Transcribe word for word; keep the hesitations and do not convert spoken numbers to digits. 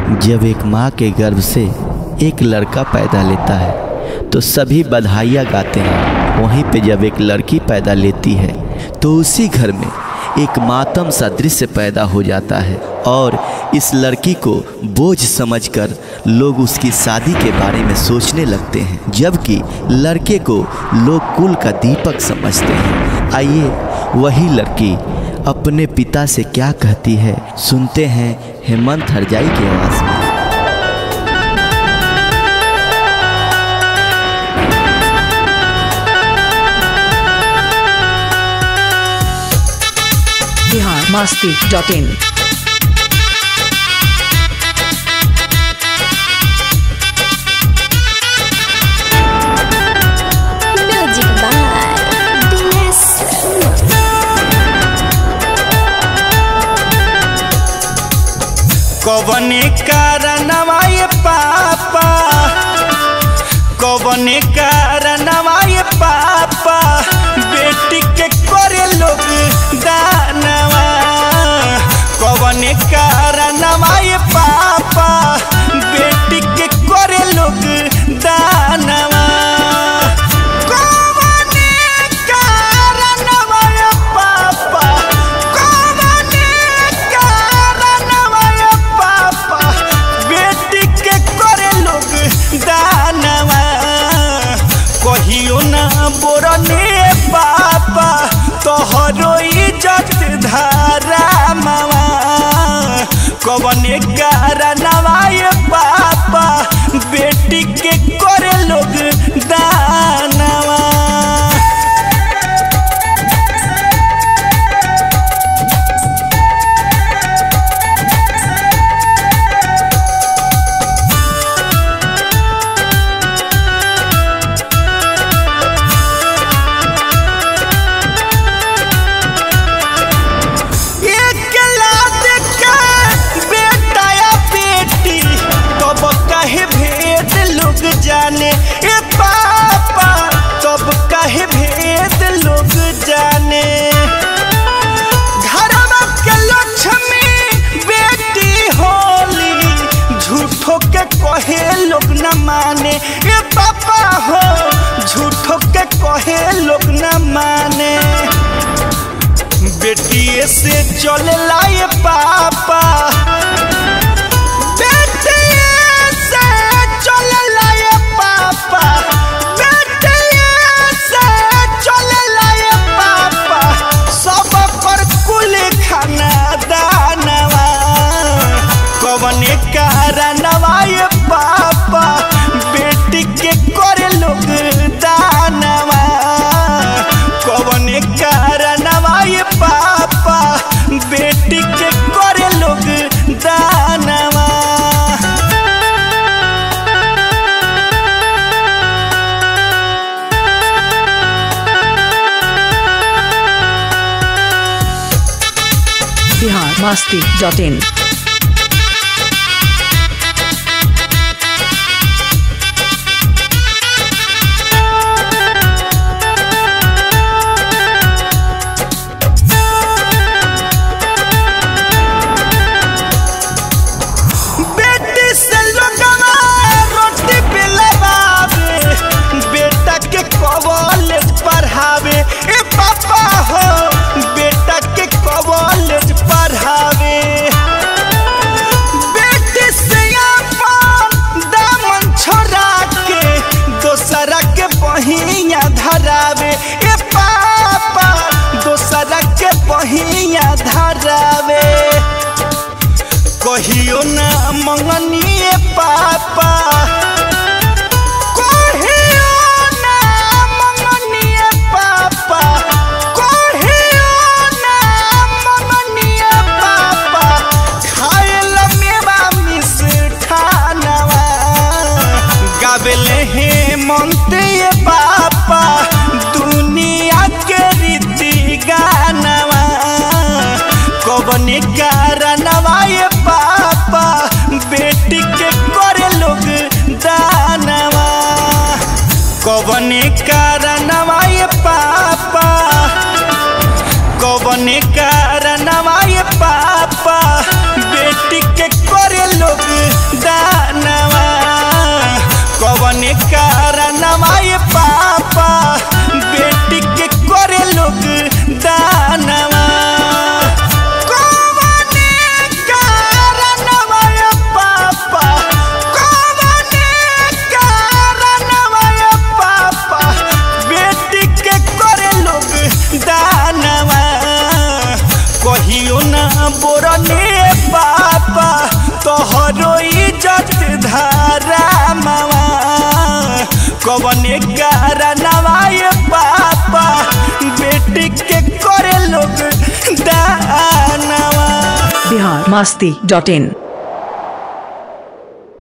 जब एक माँ के गर्भ से एक लड़का पैदा लेता है तो सभी बधाइयाँ गाते हैं। वहीं पे जब एक लड़की पैदा लेती है तो उसी घर में एक मातम सा दृश्य पैदा हो जाता है और इस लड़की को बोझ समझकर लोग उसकी शादी के बारे में सोचने लगते हैं, जबकि लड़के को लोग कुल का दीपक समझते हैं। आइए वही लड़की अपने पिता से क्या कहती है, सुनते हैं हेमंत हरजाई की आवाज़ में। Bihar Masti dot in. कवने कारणवा ये पापा, कवने कारणवा ये पापा, बेटी के करे लोग दानवा। कवने कारणवा ये पापा, बेटी के करे लोग दानवा। कहियो ना बोरने पापा तोहरो इज्जत धारा मावा। कवने कारणवा ये पापा, बेटी के करे लोग दानवा। जाने ए पापा तब कहे भेद लोग जाने। घरवा के लक्ष्मी बेटी होली, झूठो के कहे लोग न माने। ए पापा हो झूठो के कहे लोग न माने। बेटिए से चले लाए पापा, कवने कारणवा ये पापा, बेटी के करे लोग दानवा। कवने कारणवा ये पापा, बेटी के करे लोग दानवा। Bihar Masti dot in. College पढ़ावे ए पापा हो, बेटा के कॉलेज पढ़ावे। बेटी से अपन दामन छोड़ा के दोसरा के बहिया धरावे। ए पापा दोसरा के बहिया धरावे। कहियो ना मंगनी पापा, हेमंत ये पापा, दुनिया के रीति गानवा। कवने कारणवा ये पापा, बेटी के करे लोग दानवा। कवने कारणवा ये पापा, कवने कारणवा ये पापा, बेटी के करे लोग बोरने पापा तोहरो इज्जत धारा मावा कवने कारणवा ये पापा बेटी के करे लोग दानवा। बिहार मस्ती डॉट इन।